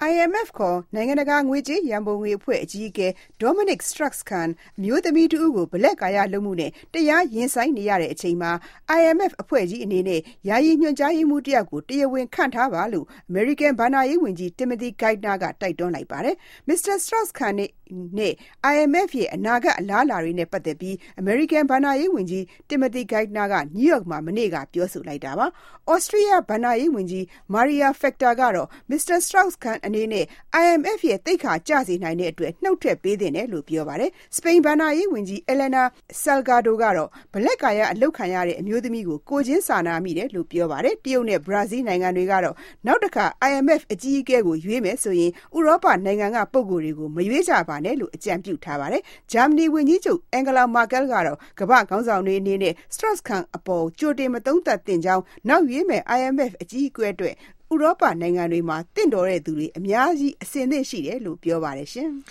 IMF ခေါ်နိုင်ငံတကာငွေကြေးရန်ပုံငွေအဖွဲ့အကြီးအကဲ Dominic Strauss-Kahn အမျိုးသမီးတဦးကိုဘလက်ကာယလုပ်မှုနဲ့တရားရင်ဆိုင်နေရတဲ့အချိန်မှာ IMF အဖွဲ့ကြီးအနေနဲ့ယာယီညွှန်ကြားရေးမှူးတယောက်ကိုတရားဝင်ခန့်ထားပါလို့ American ဘဏ္ဍာရေးဝန်ကြီး Timothy Geithner ကတိုက်တွန်းလိုက်ပါတယ်။ Mr. Strauss-Kahn နဲ့ IMF ရဲ့အနာဂတ်အလားအလာတွေနဲ့ပတ်သက်ပြီး American ဘဏ္ဍာရေးဝန်ကြီး Timothy Geithner က New York မှာမနေ့ကပြောဆိုလိုက်တာပါ။ Austria ဘဏ္ဍာရေးဝန်ကြီး Maria Fechter ကတော့ Mr. Strauss-Kahn အနေနဲ့ IMF ရဲ့သိက္ခာကျစေနိုင်တဲ့အတွက်နှုတ်ထွက်ပေးသင့်တယ်လို့ပြောပါတယ်။ စပိန်ဘဏ္ဍာရေးဝန်ကြီး Elena Salgado ကတော့ဘလက်ကာယအလုပ်ခံရတဲ့အမျိုးသမီးကိုကိုယ်ချင်းစာနာမိတယ်လို့ပြောပါတယ်။ တရုတ်နဲ့ဘရာဇီးနိုင်ငံတွေကတော့နောက်တခါ IMF အကြီးအကဲကိုရွေးမယ်ဆိုရင်ဥရောပနိုင်ငံကပုဂ္ဂိုလ်တွေကိုမရွေးကြပါနဲ့လို့အကြံပြုထားပါတယ်။ ဂျာမနီဝန်ကြီးချုပ် Angela Merkel ကတော့ကမ္ဘာ့ခေါင်းဆောင်တွေအနေနဲ့ Strauss-Kahn အပေါ်ကြိုတင်မသုံးသပ်သင့်ကြောင်းနောက်ရွေးမယ့် IMF အကြီးအကဲအတွက်ဥရောပနိုင်ငံတွေမှာတင့်တော်တဲ့သူတွေအများကြီးအဆင်သင့်ရှိတယ်လို့ပြောပါတယ်ရှင်။